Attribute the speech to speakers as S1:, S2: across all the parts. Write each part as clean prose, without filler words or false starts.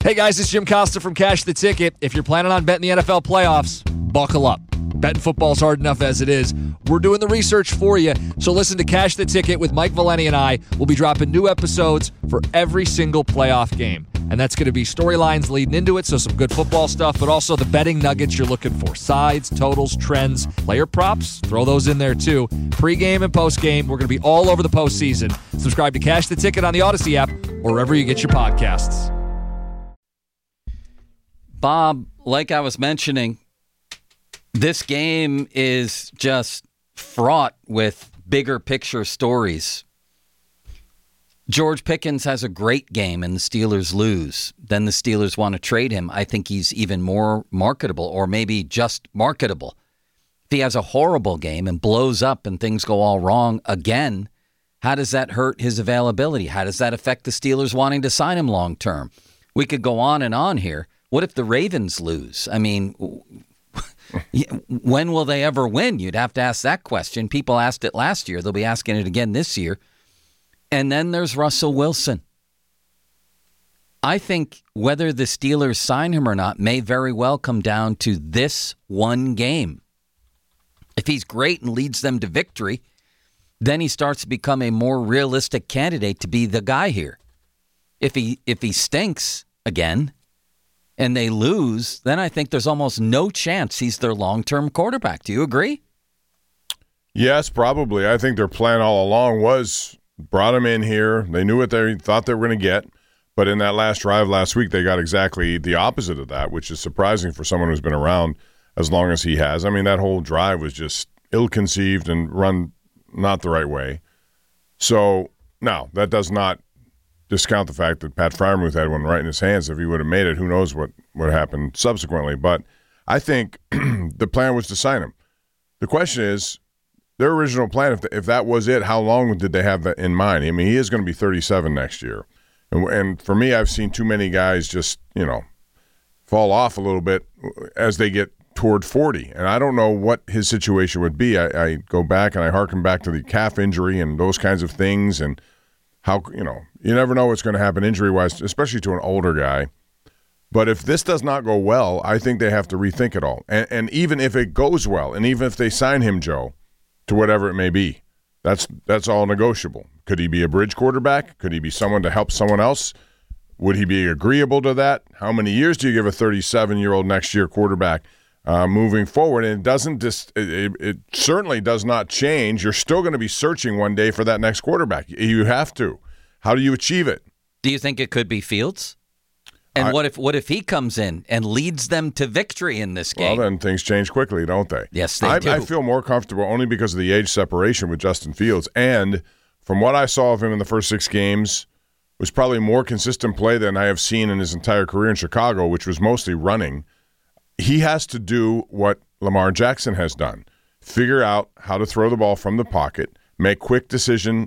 S1: Hey guys, it's Jim Costa from Cash the Ticket. If you're planning on betting the NFL playoffs, buckle up. Betting football's hard enough as it is. We're doing the research for you. So listen to Cash the Ticket with Mike Valeni and I. We'll be dropping new episodes for every single playoff game. And that's going to be storylines leading into it, so some good football stuff, but also the betting nuggets you're looking for. Sides, totals, trends, player props, throw those in there too. Pre-game and post-game, we're going to be all over the postseason. Subscribe to Cash the Ticket on the Odyssey app or wherever you get your podcasts.
S2: Bob, like I was mentioning, this game is just fraught with bigger picture stories. George Pickens has a great game and the Steelers lose. Then the Steelers want to trade him. I think he's even more marketable, or maybe just marketable. If he has a horrible game and blows up and things go all wrong again, how does that hurt his availability? How does that affect the Steelers wanting to sign him long term? We could go on and on here. What if the Ravens lose? I mean, when will they ever win? You'd have to ask that question. People asked it last year. They'll be asking it again this year. And then there's Russell Wilson. I think whether the Steelers sign him or not may very well come down to this one game. If he's great and leads them to victory, then he starts to become a more realistic candidate to be the guy here. If he stinks again and they lose, then I think there's almost no chance he's their long-term quarterback. Do you agree?
S3: Yes, probably. I think their plan all along was brought him in here. They knew what they thought they were going to get. But in that last drive last week, they got exactly the opposite of that, which is surprising for someone who's been around as long as he has. I mean, that whole drive was just ill-conceived and run not the right way. So, now, that does not discount the fact that Pat Freiermuth had one right in his hands. If he would have made it, who knows what happened subsequently. But I think the plan was to sign him. The question is, their original plan, if that was it, how long did they have that in mind? I mean, he is going to be 37 next year. And for me, I've seen too many guys just, fall off a little bit as they get toward 40. And I don't know what his situation would be. I go back and I harken back to the calf injury and those kinds of things, and how, you never know what's going to happen injury-wise, especially to an older guy. But if this does not go well, I think they have to rethink it all. And even if it goes well, and even if they sign him, Joe, to whatever it may be, that's all negotiable. Could he be a bridge quarterback? Could he be someone to help someone else? Would he be agreeable to that? How many years do you give a 37-year-old next year quarterback moving forward? And it certainly does not change. You're still going to be searching one day for that next quarterback. You have to. How do you achieve it?
S2: Do you think it could be Fields? And what if he comes in and leads them to victory in this game?
S3: Well, then things change quickly, don't they?
S2: Yes, they do.
S3: I feel more comfortable only because of the age separation with Justin Fields. And from what I saw of him in the first 6 games, was probably more consistent play than I have seen in his entire career in Chicago, which was mostly running. He has to do what Lamar Jackson has done. Figure out how to throw the ball from the pocket, make quick decision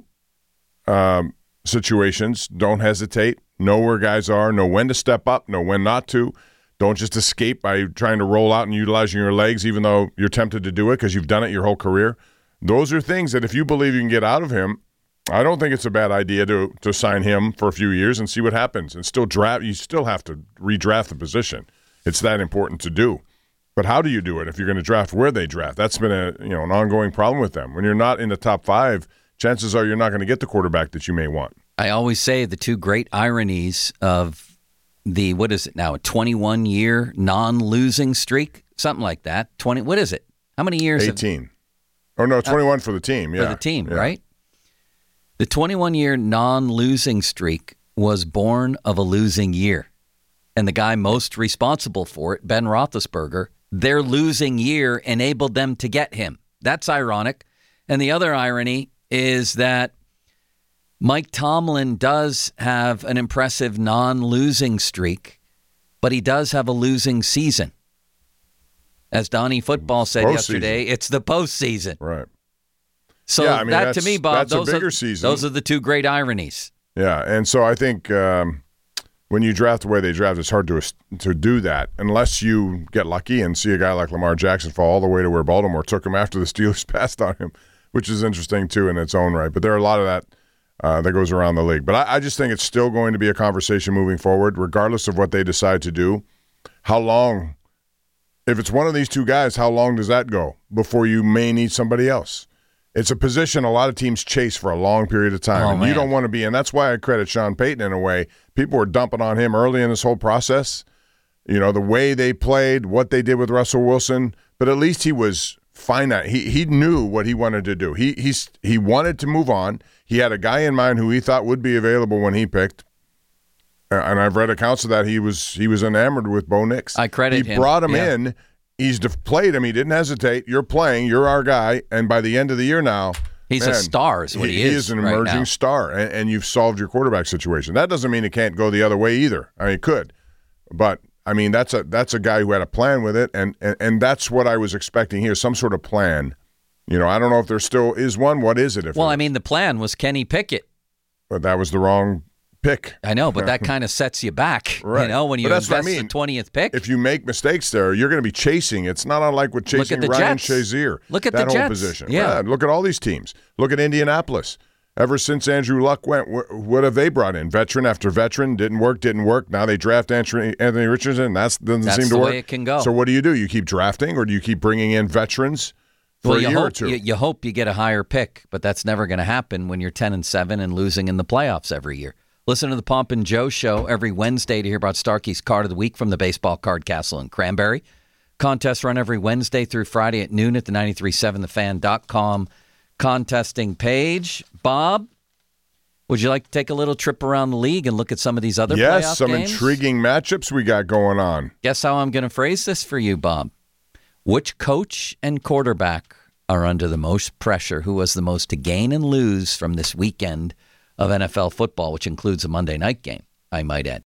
S3: situations, don't hesitate, know where guys are, know when to step up, know when not to. Don't just escape by trying to roll out and utilizing your legs, even though you're tempted to do it because you've done it your whole career. Those are things that if you believe you can get out of him, I don't think it's a bad idea to sign him for a few years and see what happens. And still draft. You still have to redraft the position. It's that important to do. But how do you do it if you're going to draft where they draft? That's been an ongoing problem with them. When you're not in the top 5, chances are you're not going to get the quarterback that you may want.
S2: I always say the two great ironies of the, what is it now, a 21-year non-losing streak? Something like that. What is it? How many years?
S3: 18. 21 for the team. Yeah.
S2: For the team, yeah. Right? The 21-year non-losing streak was born of a losing year. And the guy most responsible for it, Ben Roethlisberger, their losing year enabled them to get him. That's ironic. And the other irony is that Mike Tomlin does have an impressive non-losing streak, but he does have a losing season. As Donnie Football said yesterday, it's the postseason.
S3: Right.
S2: So that, to me, Bob, those are the two great ironies.
S3: Yeah, and so I think when you draft the way they draft, it's hard to do that unless you get lucky and see a guy like Lamar Jackson fall all the way to where Baltimore took him after the Steelers passed on him, which is interesting, too, in its own right. But there are a lot of that that goes around the league. But I just think it's still going to be a conversation moving forward, regardless of what they decide to do. How long, if it's one of these two guys, how long does that go before you may need somebody else? It's a position a lot of teams chase for a long period of time, and you don't want to be in. That's why I credit Sean Payton in a way. People were dumping on him early in this whole process. You know, the way they played, what they did with Russell Wilson, but at least he was finite. He knew what he wanted to do. He wanted to move on. He had a guy in mind who he thought would be available when he picked. And I've read accounts of that. He was enamored with Bo Nix.
S2: I credit him.
S3: He brought him in. He's played him. He didn't hesitate. You're playing. You're our guy. And by the end of the year now,
S2: he's a star is what he is.
S3: He is an emerging star, and you've solved your quarterback situation. That doesn't mean it can't go the other way either. I mean, it could. But, I mean, that's a guy who had a plan with it, and that's what I was expecting here, some sort of plan. You know, I don't know if there still is one. What is it?
S2: I mean, the plan was Kenny Pickett.
S3: But that was the wrong pick.
S2: I know, but that kind of sets you back,
S3: right.
S2: You know, when you invest the 20th pick.
S3: If you make mistakes there, you're going to be chasing. It's not unlike what chasing Ryan Shazier.
S2: Look at
S3: that
S2: the
S3: whole
S2: Jets.
S3: Position.
S2: Yeah.
S3: Look at all these teams. Look at Indianapolis. Ever since Andrew Luck went, what have they brought in? Veteran after veteran. Didn't work. Now they draft Anthony Richardson. That doesn't seem to work.
S2: That's the way it can go.
S3: So what do? You keep drafting, or do you keep bringing in veterans for a year or two?
S2: You hope you get a higher pick, but that's never going to happen when you're 10-7 and losing in the playoffs every year. Listen to the Pomp and Joe Show every Wednesday to hear about Starkey's Card of the Week from the Baseball Card Castle in Cranberry. Contests run every Wednesday through Friday at noon at the 937thefan.com contesting page. Bob, would you like to take a little trip around the league and look at some of these other playoff
S3: Yes, some
S2: games?
S3: intriguing matchups we got going on.
S2: Guess how I'm going to phrase this for you, Bob? Which coach and quarterback are under the most pressure? Who has the most to gain and lose from this weekend of NFL football, which includes a Monday night game, I might add?